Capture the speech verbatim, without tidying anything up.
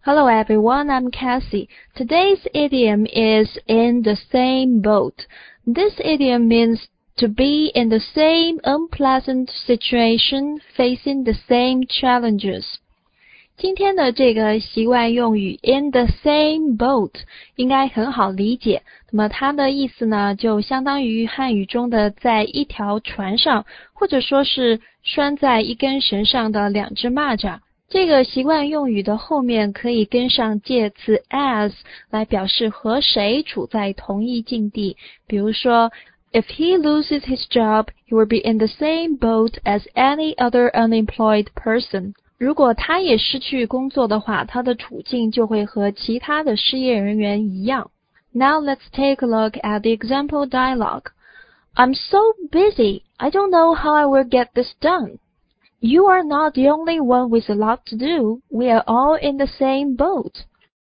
Hello everyone, I'm Cassie. Today's idiom is in the same boat. This idiom means to be in the same unpleasant situation, facing the same challenges. 今天的这个习惯用语 in the same boat 应该很好理解。那么它的意思呢，就相当于汉语中的在一条船上，或者说是拴在一根绳上的两只蚂蚱。这个习惯用语的后面可以跟上介词 as 来表示和谁处在同一境地。比如说 If he loses his job, he will be in the same boat as any other unemployed person. 如果他也失去工作的话，他的处境就会和其他的失业人员一样。Now let's take a look at the example dialogue. I'm so busy, I don't know how I will get this done.You are not the only one with a lot to do. We are all in the same boat.